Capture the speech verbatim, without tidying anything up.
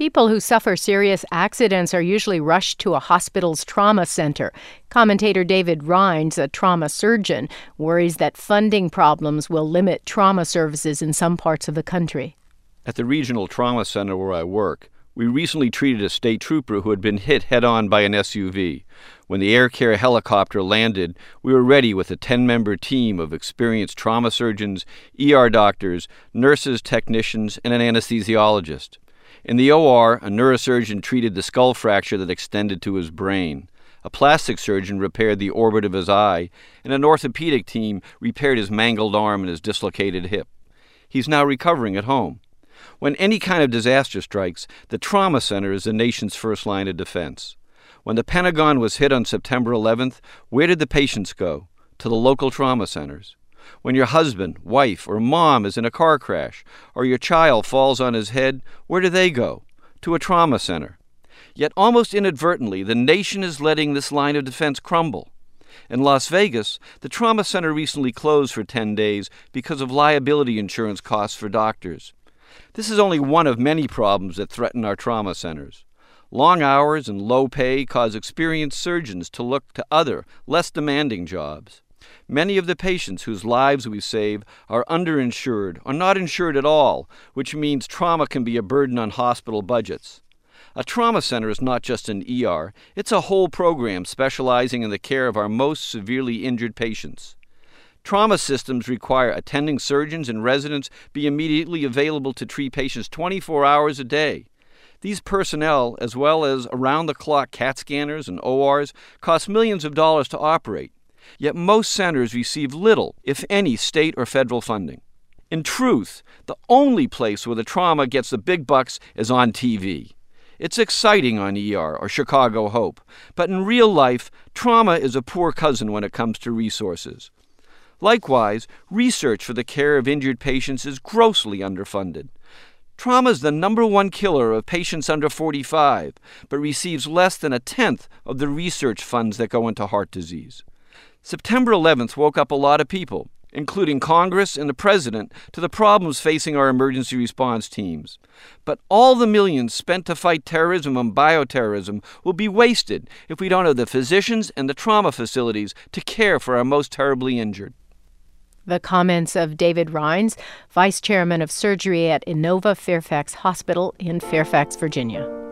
People who suffer serious accidents are usually rushed to a hospital's trauma center. Commentator David Rines, a trauma surgeon, worries that funding problems will limit trauma services in some parts of the country. At the regional trauma center where I work, we recently treated a state trooper who had been hit head-on by an S U V. When the Air Care helicopter landed, we were ready with a ten-member team of experienced trauma surgeons, E R doctors, nurses, technicians, and an anesthesiologist. In the O R, a neurosurgeon treated the skull fracture that extended to his brain. A plastic surgeon repaired the orbit of his eye, and an orthopedic team repaired his mangled arm and his dislocated hip. He's now recovering at home. When any kind of disaster strikes, the trauma center is the nation's first line of defense. When the Pentagon was hit on September eleventh, where did the patients go? To the local trauma centers. When your husband, wife, or mom is in a car crash, or your child falls on his head, where do they go? To a trauma center. Yet almost inadvertently, the nation is letting this line of defense crumble. In Las Vegas, the trauma center recently closed for ten days because of liability insurance costs for doctors. This is only one of many problems that threaten our trauma centers. Long hours and low pay cause experienced surgeons to look to other, less demanding jobs. Many of the patients whose lives we save are underinsured or not insured at all, which means trauma can be a burden on hospital budgets. A trauma center is not just an E R, it's a whole program specializing in the care of our most severely injured patients. Trauma systems require attending surgeons and residents be immediately available to treat patients twenty-four hours a day. These personnel, as well as around-the-clock CAT scanners and O Rs, cost millions of dollars to operate. Yet most centers receive little, if any, state or federal funding. In truth, the only place where the trauma gets the big bucks is on T V. It's exciting on E R or Chicago Hope, but in real life, trauma is a poor cousin when it comes to resources. Likewise, research for the care of injured patients is grossly underfunded. Trauma is the number one killer of patients under forty-five, but receives less than a tenth of the research funds that go into heart disease. September eleventh woke up a lot of people, including Congress and the President, to the problems facing our emergency response teams. But all the millions spent to fight terrorism and bioterrorism will be wasted if we don't have the physicians and the trauma facilities to care for our most terribly injured. The comments of David Rines, Vice Chairman of Surgery at Inova Fairfax Hospital in Fairfax, Virginia.